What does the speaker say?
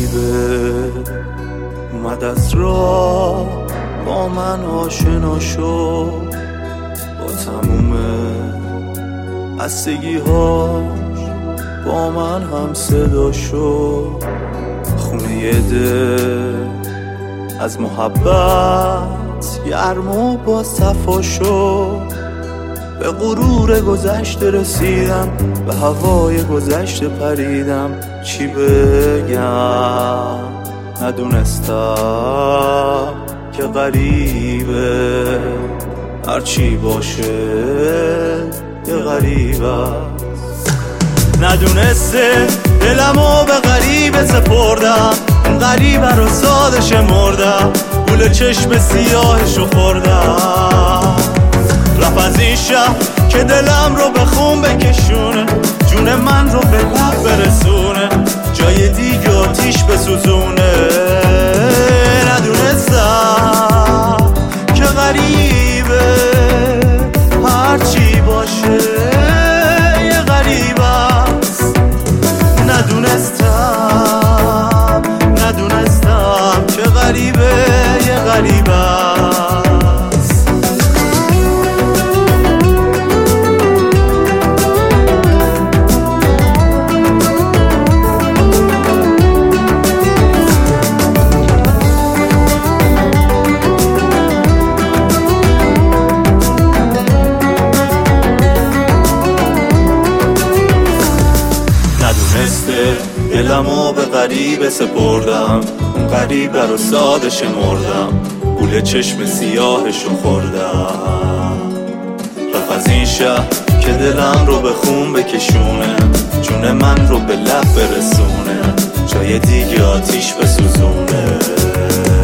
غریبه اومد از راه با من آشنا شد، با تموم خستگی‌هاش با من هم صدا شد. خونه دل از محبت گرم و با صفا شد. به غرور گذشته رسیدم، به هوای گذشته پریدم. چی بگم ندونستم که غریبه هرچی باشه یه غریب است. ندونسته دلمو به غریبه سپردم، اون غریبه رو ساده شمردم، گول چشم سیاهشو خوردم. رفت از این شهر که دلم رو به خون بکشونه، جون من رو به لب برسونه، جای دیگه آتیش بسوزونه. ندونستم که غریبه هرچی باشه یه غریب است. ندونستم که غریبه یه غریب است. دلمو به غریبه سپردم، اون غریبه رو ساده شمردم، گول چشم سیاهشو خوردم. رفت از این شهر که دلم رو به خون بکشونه، جون من رو به لب برسونه، جای دیگه آتیش بسوزونه.